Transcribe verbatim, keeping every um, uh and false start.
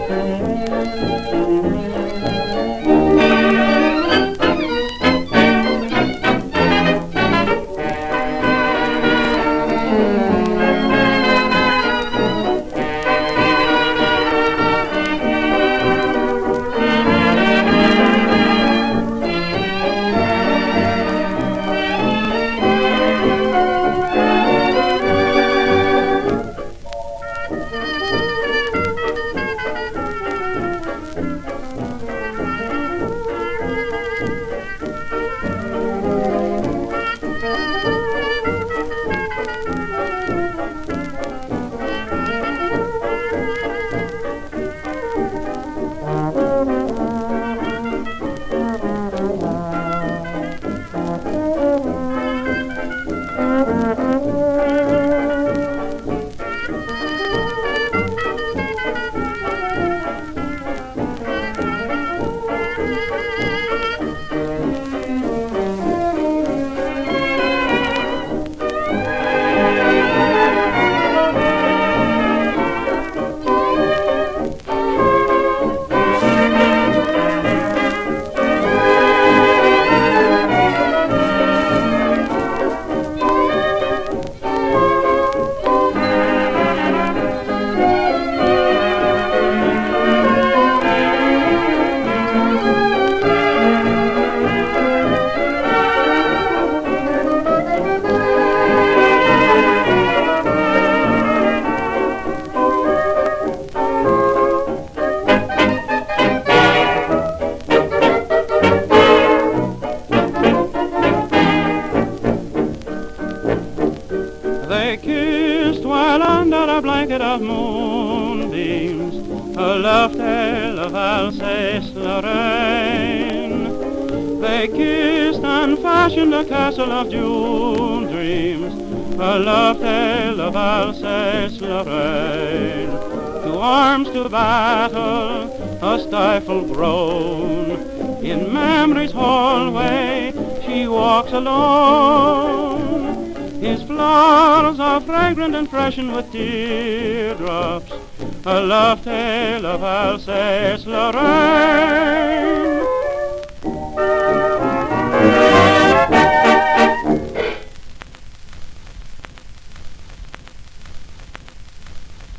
They kissed while under a blanket of moonbeams, a love tale of Alsace-Lorraine. They kissed and fashioned a castle of June dreams, a love tale of Alsace-Lorraine. To arms, to battle, a stifled groan. In memory's hallway she walks alone. His flowers are fragrant and freshened with teardrops, a love tale of Alsace-Lorraine.